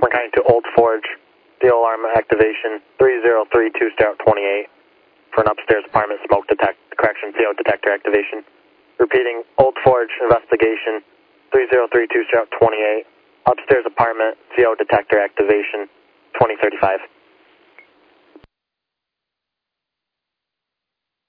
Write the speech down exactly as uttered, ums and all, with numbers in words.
Oakland County to Old Forge, the alarm activation three zero three two star twenty-eight for an upstairs apartment smoke detect, correction, C O detector activation. Repeating, Old Forge investigation three zero three two star twenty-eight, upstairs apartment, C O detector activation, twenty thirty-five.